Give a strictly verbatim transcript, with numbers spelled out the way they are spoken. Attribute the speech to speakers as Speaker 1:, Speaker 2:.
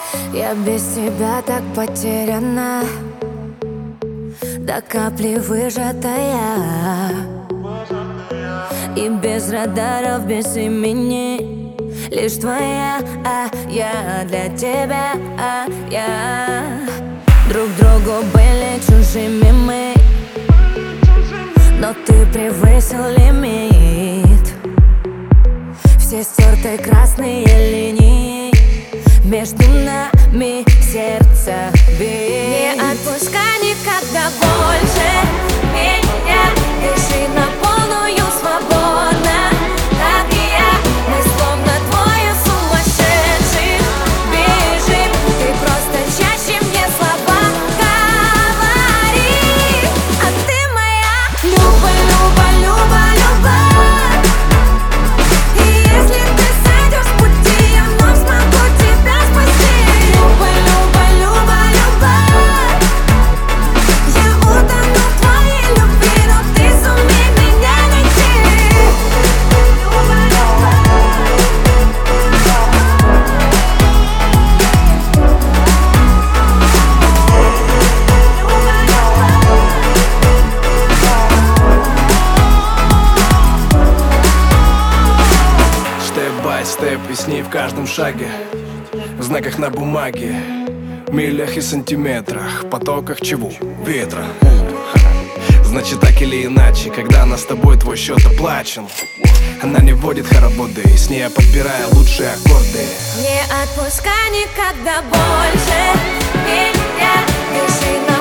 Speaker 1: Я без тебя так потеряна, до капли выжатая, и без радаров, без имени, лишь твоя, а я для тебя, а я. Друг другу были чужими мы, но ты превысил лимит. Все стерты красные линии, между нами сердце бит. Не отпускай никогда больше меня, дыши на полную свободно, как и я. Мы словно двое сумасшедших бежим, ты просто чаще мне слова говори. А ты моя Люба, Люба, Люба, Люба. И если ты сойдешь с пути, я вновь смогу тебя спасти. Люба, Люба, Люба, Люба. Я утону в твоей любви, но ты сумей меня найти. Люба, Люба.
Speaker 2: Степ и с ней в каждом шаге, в знаках на бумаге, милях и сантиметрах, потоках чего? Ветра. Значит, так или иначе, когда она с тобой, твой счет оплачен. Она не вводит хороводы, и с ней я подбираю лучшие аккорды.
Speaker 1: Не отпускай никогда больше меня, дыши на